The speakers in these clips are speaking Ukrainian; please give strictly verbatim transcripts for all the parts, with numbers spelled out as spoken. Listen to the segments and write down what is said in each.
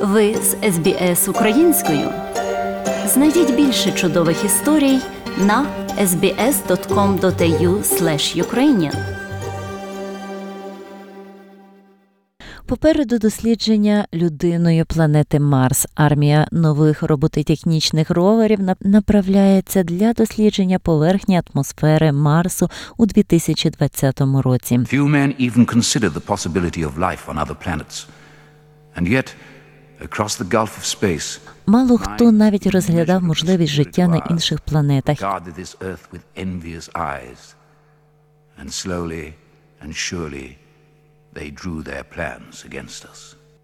Ви з ес бі ес українською. Знайдіть більше чудових історій на ес бі ес крапка ком крапка ей ю слеш юкрейніан. Попереду дослідження людиною планети Марс. Армія нових робототехнічних роверів направляється для дослідження поверхні атмосфери Марсу у дві тисячі двадцятому році. Few men even consider the possibility of life on other planets. And yet, across the gulf of space, Мало хто навіть розглядав можливість життя на інших планетах. regarded this earth with envious eyes. And slowly and surely they drew their plans against us.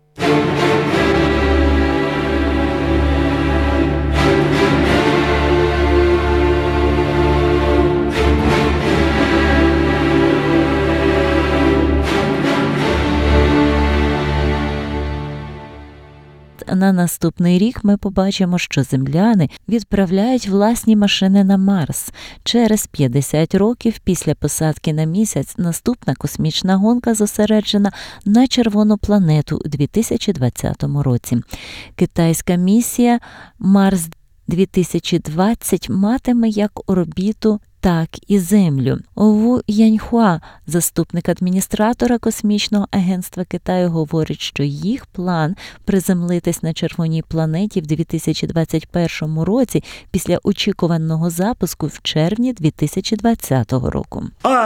На наступний рік ми побачимо, що земляни відправляють власні машини на Марс. Через п'ятдесят років після посадки на місяць наступна космічна гонка зосереджена на червону планету у дві тисячі двадцятому році. Китайська місія Марс дві тисячі двадцять матиме як орбіту, так і Землю. Ву Яньхуа, заступник адміністратора космічного агентства Китаю, говорить, що їх план приземлитись на червоній планеті в дві тисячі двадцять першому році після очікуваного запуску в червні дві тисячі двадцятого року.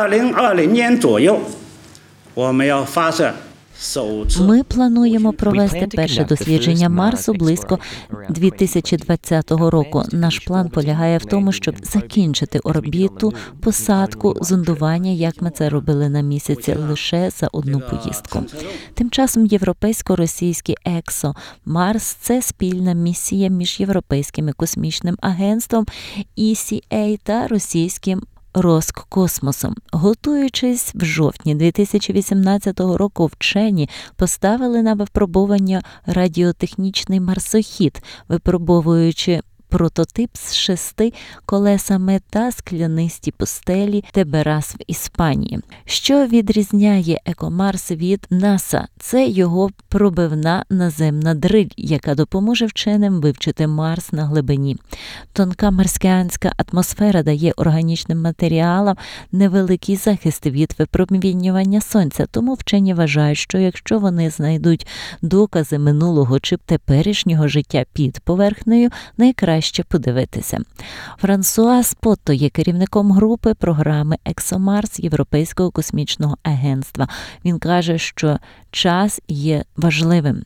Ми плануємо провести перше дослідження Марсу близько дві тисячі двадцятого року. Наш план полягає в тому, щоб закінчити орбіту, посадку, зондування, як ми це робили на місяці, лише за одну поїздку. Тим часом європейсько-російський ЕКСО Марс – це спільна місія між Європейським космічним агентством і сі ей та російським Роскосмосом. Готуючись в жовтні дві тисячі вісімнадцятого року, вчені поставили на випробування радіотехнічний марсохід, випробовуючи прототип з шести колесами та склянисті пустелі Теберас в Іспанії. Що відрізняє Екомарс від НАСА? Це його пробивна наземна дриль, яка допоможе вченим вивчити Марс на глибині. Тонка марсіанська атмосфера дає органічним матеріалам невеликий захист від випромінювання сонця, тому вчені вважають, що якщо вони знайдуть докази минулого чи теперішнього життя під поверхнею, найкраще ще подивитися. Франсуа Спотто є керівником групи програми «Ексомарс» Європейського космічного агентства. Він каже, що час є важливим.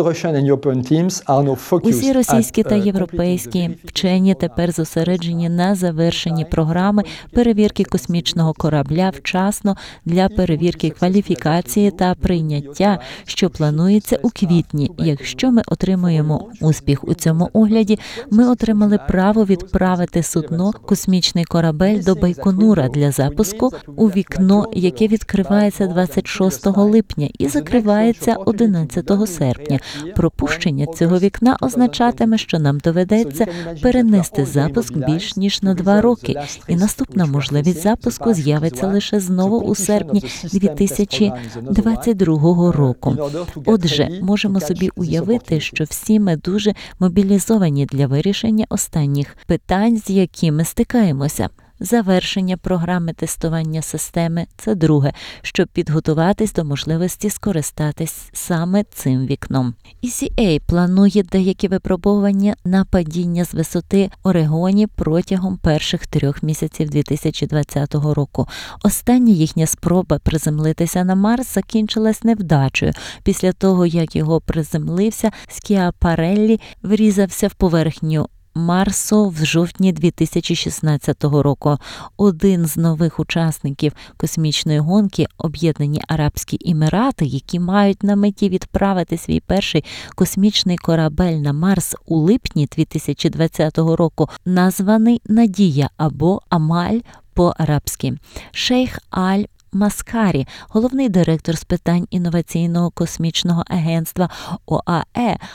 Усі російські та європейські вчені тепер зосереджені на завершенні програми перевірки космічного корабля вчасно для перевірки кваліфікації та прийняття, що планується у квітні. Якщо ми отримуємо успіх у цьому огляді, ми отримаємо отримали право відправити судно космічний корабель до Байконура для запуску у вікно, яке відкривається двадцять шостого липня і закривається одинадцятого серпня. Пропущення цього вікна означатиме, що нам доведеться перенести запуск більш ніж на два роки, і наступна можливість запуску з'явиться лише знову у серпні дві тисячі двадцять другого року. Отже, можемо собі уявити, що всі ми дуже мобілізовані для вирішення останніх питань, з якими стикаємося. Завершення програми тестування системи – це друге, щоб підготуватись до можливості скористатись саме цим вікном. і сі ей планує деякі випробування на падіння з висоти Орегоні протягом перших трьох місяців дві тисячі двадцятого року. Остання їхня спроба приземлитися на Марс закінчилась невдачею. Після того, як його приземлився, Скіапареллі врізався в поверхню Марсу в жовтні дві тисячі шістнадцятого року. Один з нових учасників космічної гонки – Об'єднані Арабські Емірати, які мають на меті відправити свій перший космічний корабель на Марс у липні дві тисячі двадцятого року, названий «Надія» або «Амаль» по-арабськи. Шейх Аль Маскарі, головний директор з питань інноваційного космічного агентства о а е,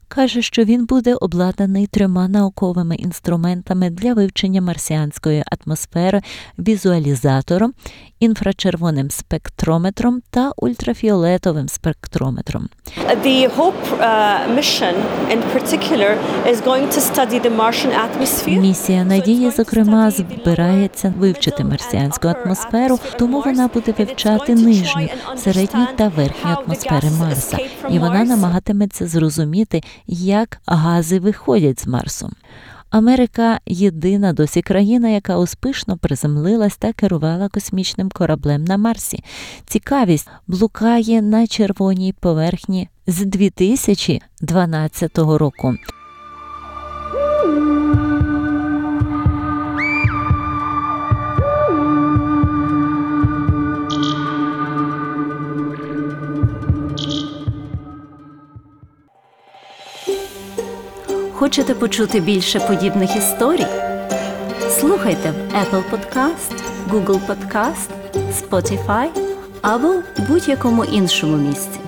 каже, що він буде обладнаний трьома науковими інструментами для вивчення марсіанської атмосфери, візуалізатором, інфрачервоним спектрометром та ультрафіолетовим спектрометром. The HOPE uh, mission in particular is going to study the Martian atmosphere. Місія «Надії», зокрема, збирається вивчити марсіанську атмосферу, тому вона буде вивчати нижню, середню та верхню атмосфери Марса. І вона намагатиметься зрозуміти, як гази виходять з Марсу. Америка – єдина досі країна, яка успішно приземлилась та керувала космічним кораблем на Марсі. Цікавість блукає на червоній поверхні з дві тисячі дванадцятого року. Хочете почути більше подібних історій? Слухайте в Apple Podcast, Google Podcast, Spotify або будь-якому іншому місці.